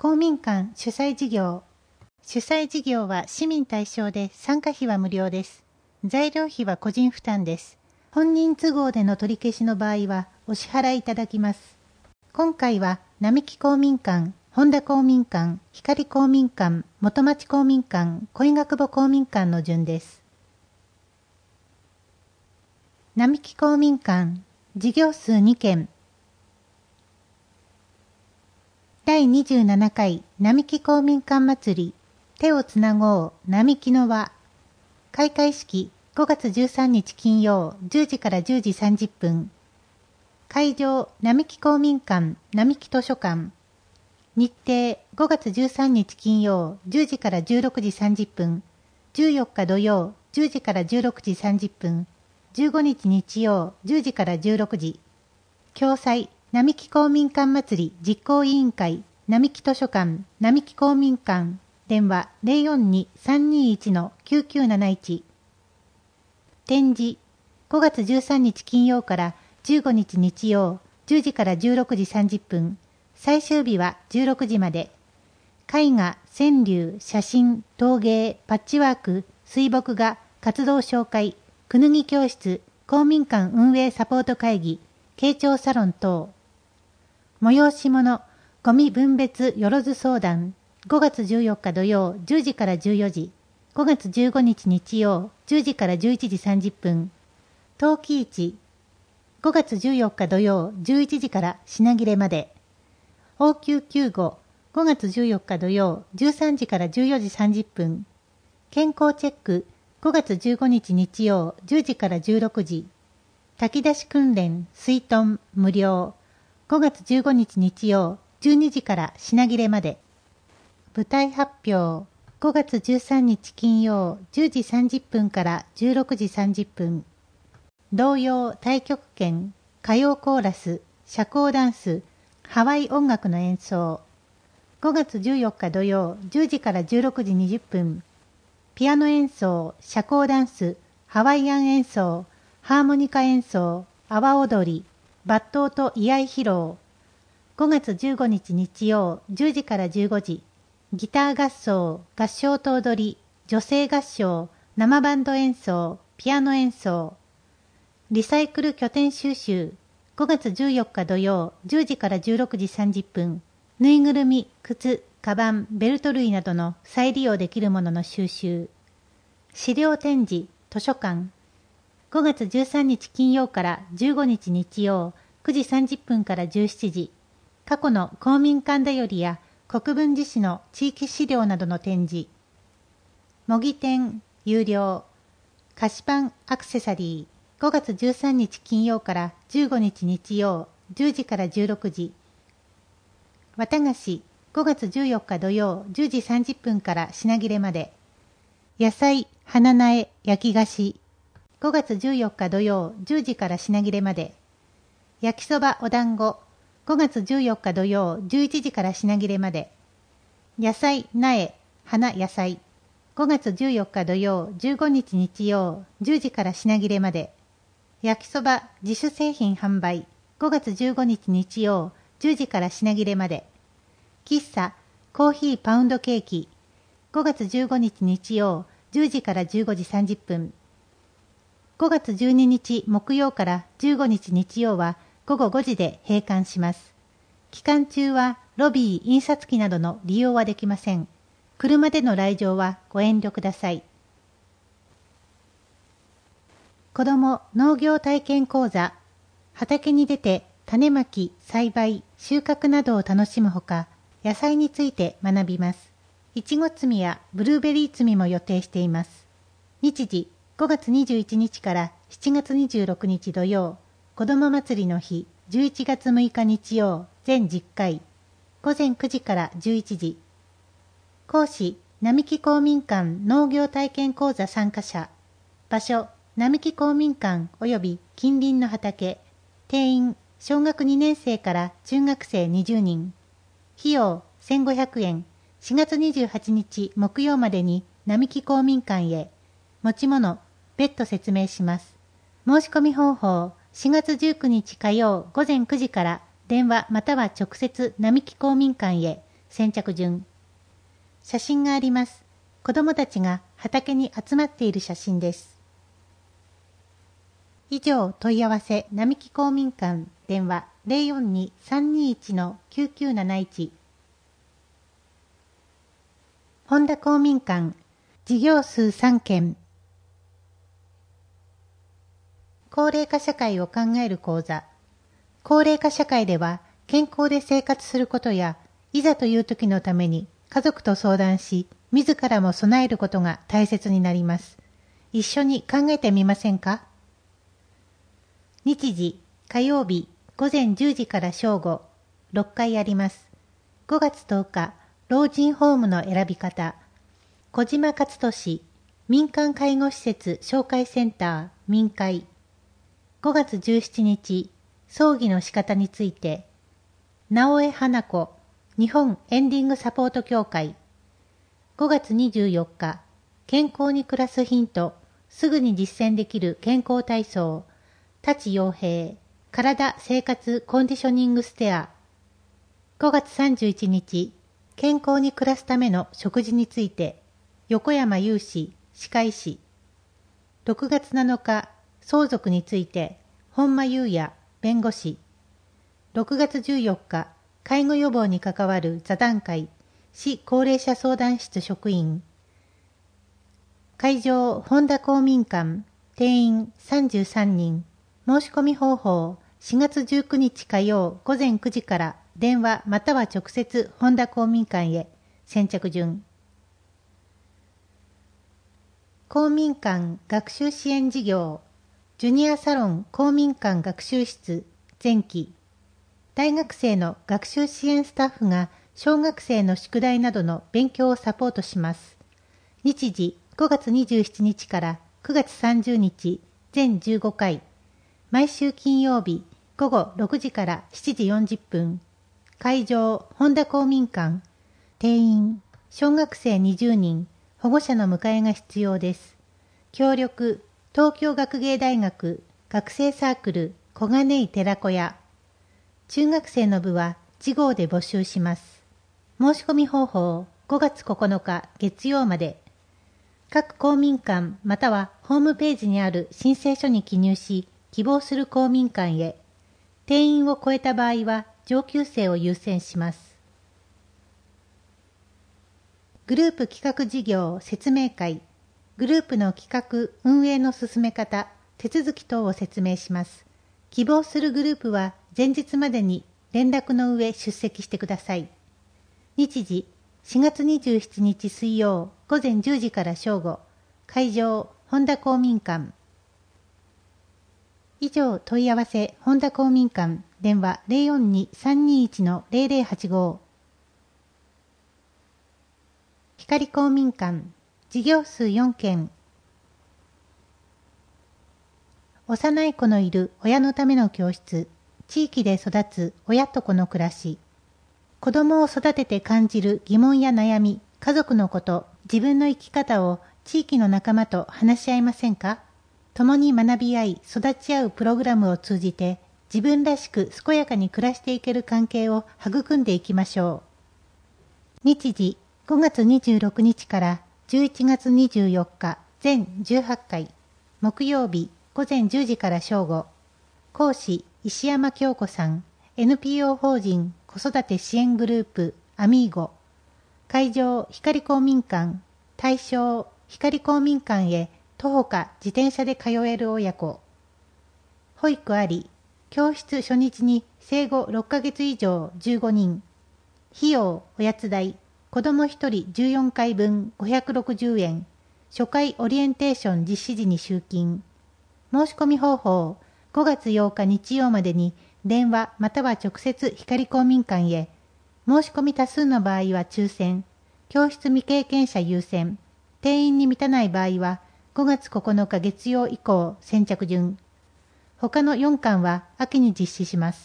公民館主催事業。主催事業は市民対象で参加費は無料です。材料費は個人負担です。本人都合での取り消しの場合はお支払いいただきます。今回は並木公民館、本田公民館、光公民館、元町公民館、恋ヶ久保公民館の順です。並木公民館、事業数2件。第27回並木公民館祭り、手をつなごう並木の輪。開会式5月13日金曜10時から10時30分。会場並木公民館並木図書館。日程5月13日金曜10時から16時30分。14日土曜10時から16時30分。15日日曜10時から16時。共催並木公民館祭り実行委員会並木図書館並木公民館電話 042-321-9971。展示5月13日金曜から15日日曜10時から16時30分。最終日は16時まで。絵画、川柳、写真、陶芸、パッチワーク、水墨画、活動紹介、くぬぎ教室、公民館運営サポート会議、慶長サロン等。催し物、ゴミ分別よろず相談、5月14日土曜10時から14時、5月15日日曜10時から11時30分。陶器市、5月14日土曜11時から品切れまで。応急救護、5月14日土曜13時から14時30分。健康チェック、5月15日日曜10時から16時。炊き出し訓練、水遁、無料。5月15日日曜12時から品切れまで。舞台発表、5月13日金曜10時30分から16時30分。童謡太極拳、歌謡コーラス、社交ダンス、ハワイ音楽の演奏。5月14日土曜10時から16時20分。ピアノ演奏、社交ダンス、ハワイアン演奏、ハーモニカ演奏、阿波踊り、抜刀と居合披露。5月15日日曜10時から15時。ギター合奏、合唱と踊り、女性合唱、生バンド演奏、ピアノ演奏。リサイクル拠点収集。5月14日土曜10時から16時30分。ぬいぐるみ、靴、カバン、ベルト類などの再利用できるものの収集。資料展示、図書館。5月13日金曜から15日日曜9時30分から17時。過去の公民館だよりや国分寺市の地域資料などの展示。模擬店、有料。菓子パンアクセサリー。5月13日金曜から15日日曜10時から16時。綿菓子5月14日土曜10時30分から品切れまで。野菜、花苗、焼き菓子。5月14日土曜10時から品切れまで。焼きそばお団子。5月14日土曜11時から品切れまで。野菜、苗、花野菜。5月14日土曜15日日曜10時から品切れまで。焼きそば自主製品販売。5月15日日曜10時から品切れまで。喫茶、コーヒーパウンドケーキ。5月15日日曜10時から15時30分。5月12日木曜から15日日曜は午後5時で閉館します。期間中はロビー、印刷機などの利用はできません。車での来場はご遠慮ください。子ども農業体験講座。畑に出て種まき、栽培、収穫などを楽しむほか、野菜について学びます。いちご摘みやブルーベリー摘みも予定しています。日時5月21日から7月26日土曜、子ども祭りの日11月6日日曜全10回、午前9時から11時。講師、並木公民館農業体験講座参加者。場所、並木公民館及び近隣の畑。定員、小学2年生から中学生20人。費用、1500円。4月28日木曜までに並木公民館へ。持ち物、別途説明します。申し込み方法、4月19日火曜午前9時から電話または直接並木公民館へ。 先着順。写真があります。子供たちが畑に集まっている写真です。以上問い合わせ並木公民館電話 042-321-9971 本田公民館事業数3件高齢化社会を考える講座。高齢化社会では健康で生活することやいざという時のために家族と相談し自らも備えることが大切になります。一緒に考えてみませんか？日時、火曜日、午前10時から正午、6回あります。5月10日、老人ホームの選び方。小島勝利、民間介護施設紹介センター、民会。5月17日、葬儀の仕方について。直江花子、日本エンディングサポート協会。5月24日、健康に暮らすヒント、すぐに実践できる健康体操、舘洋平、体生活コンディショニングステア。5月31日、健康に暮らすための食事について、横山雄氏、歯科医師。6月7日、相続について、本間優也、弁護士。6月14日、介護予防に関わる座談会、市高齢者相談室職員。会場、本田公民館、定員33人。申し込み方法、4月19日火曜午前9時から電話または直接本田公民館へ。先着順。公民館学習支援事業、ジュニアサロン公民館学習室、前期。大学生の学習支援スタッフが小学生の宿題などの勉強をサポートします。日時5月27日から9月30日、全15回。毎週金曜日午後6時から7時40分。会場、本田公民館。定員、小学生20人、保護者の迎えが必要です。協力、東京学芸大学、学生サークル、小金井寺子屋。中学生の部は次号で募集します。申し込み方法、5月9日月曜まで。各公民館またはホームページにある申請書に記入し、希望する公民館へ。定員を超えた場合は上級生を優先します。グループ企画事業説明会。グループの企画運営の進め方、手続き等を説明します。希望するグループは前日までに連絡の上出席してください。日時、4月27日水曜午前10時から正午。会場、本田公民館。以上問い合わせ本田公民館電話 042-321-0085 光公民館事業数4件。幼い子のいる親のための教室、地域で育つ親と子の暮らし。子供を育てて感じる疑問や悩み、家族のこと、自分の生き方を地域の仲間と話し合いませんか？共に学び合い、育ち合うプログラムを通じて、自分らしく健やかに暮らしていける関係を育んでいきましょう。日時、5月26日から11月24日、全18回。木曜日、午前10時から正午。講師、石山京子さん。NPO 法人子育て支援グループ、アミーゴ。会場、光公民館。対象、光公民館へ徒歩か自転車で通える親子。保育あり。教室初日に生後6ヶ月以上15人。費用、おやつ代。子供1人14回分560円。初回オリエンテーション実施時に集金。申し込み方法、5月8日日曜までに電話または直接光公民館へ。申し込み多数の場合は抽選。教室未経験者優先。定員に満たない場合は5月9日月曜以降先着順。他の4館は秋に実施します。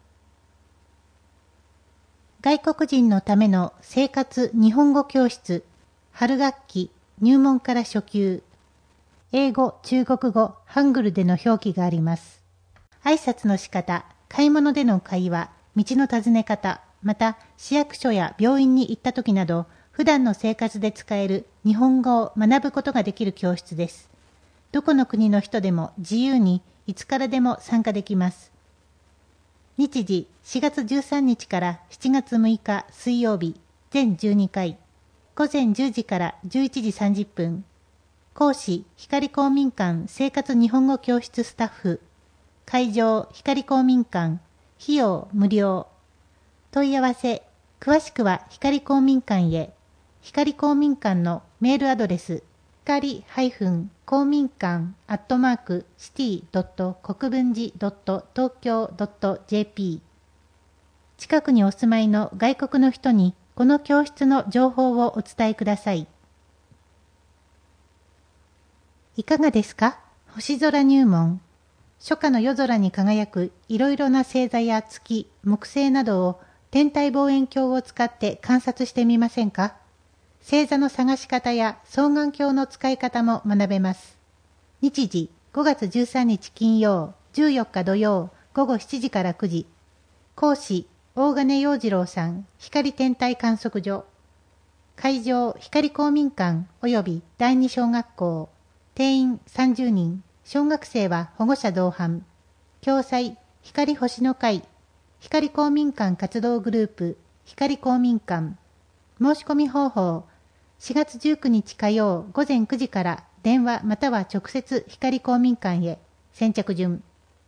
外国人のための生活日本語教室。春学期入門から初級。英語、中国語、ハングルでの表記があります。挨拶の仕方、買い物での会話、道の尋ね方。 また市役所や病院に行った時など、普段の生活で使える日本語を学ぶことができる教室です。どこの国の人でも自由にいつからでも参加できます。日時4月13日から7月6日水曜日、全12回、午前10時から11時30分。講師、光公民館生活日本語教室スタッフ。会場、光公民館。費用、無料。問い合わせ、詳しくは光公民館へ。光公民館のメールアドレス、光公民館@city.国分寺.東京.jp。近くにお住まいの外国の人にこの教室の情報をお伝えください。いかがですか？星空入門。初夏の夜空に輝くいろいろな星座や月、木星などを天体望遠鏡を使って観察してみませんか？星座の探し方や双眼鏡の使い方も学べます。日時5月13日金曜、14日土曜、午後7時から9時。講師、大金洋次郎さん、光天体観測所。会場、光公民館及び第二小学校。定員30人。小学生は保護者同伴。共催、光星の会。光公民館活動グループ、光公民館。申し込み方法、4月19日火曜午前9時から電話または直接光公民館へ。先着順。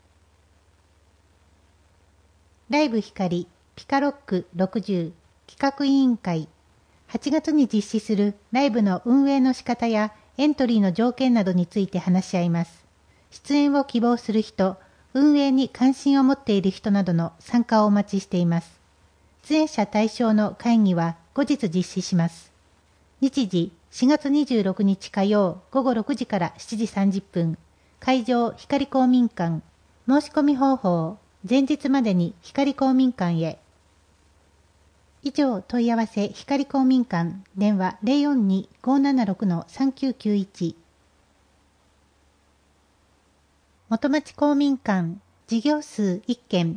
ライブ光ピカロック60企画委員会。8月に実施するライブの運営の仕方やエントリーの条件などについて話し合います。出演を希望する人、運営に関心を持っている人などの参加をお待ちしています。出演者対象の会議は後日実施します。日時4月26日火曜午後6時から7時30分。会場光公民館。申し込み方法、前日までに光公民館へ。以上問い合わせ光公民館。電話 042-576-3991。元町公民館。事業数1件。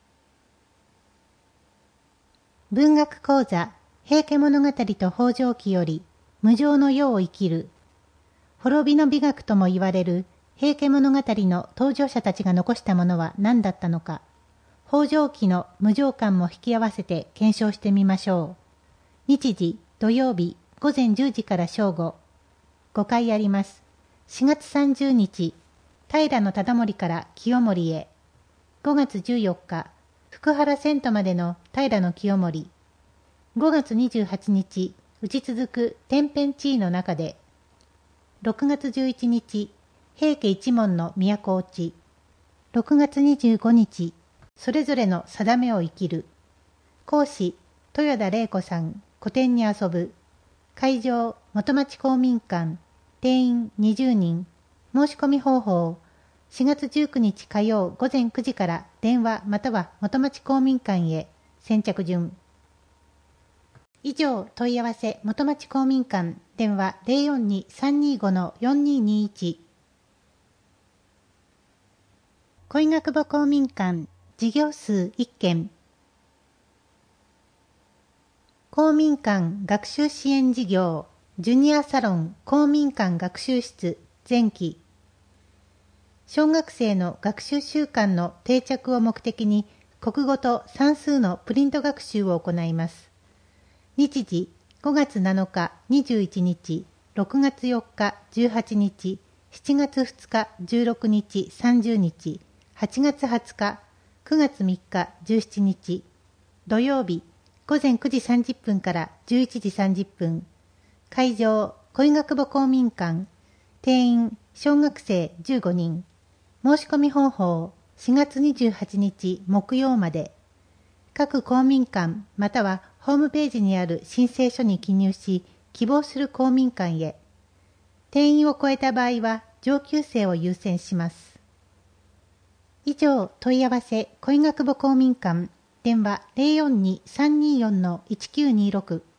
文学講座、平家物語と北条記より、無常の世を生きる。滅びの美学とも言われる平家物語の登場者たちが残したものは何だったのか。北条記の無常観も引き合わせて検証してみましょう。日時、土曜日、午前10時から正午。5回あります。4月30日、平忠盛から清盛へ。5月14日、福原遷都までの平清盛。5月28日、打ち続く天変地異の中で。6月11日、平家一門の都落ち。6月25日、それぞれの定めを生きる。講師、豊田玲子さん、古典に遊ぶ。会場、元町公民館。定員20人。申し込み方法、4月19日火曜午前9時から電話または元町公民館へ。先着順。以上問い合わせ元町公民館。電話 042-325-4221。恋学母公民館。事業数1件。公民館学習支援事業。ジュニアサロン公民館学習室前期。小学生の学習習慣の定着を目的に国語と算数のプリント学習を行います。日時5月7日21日、6月4日18日、7月2日16日30日、8月20日、9月3日17日、土曜日午前9時30分から11時30分。会場恋学母公民館。定員小学生15人。申し込み方法、4月28日木曜まで。各公民館またはホームページにある申請書に記入し、希望する公民館へ。定員を超えた場合は上級生を優先します。以上問い合わせ恋学母公民館。電話 042-324-1926。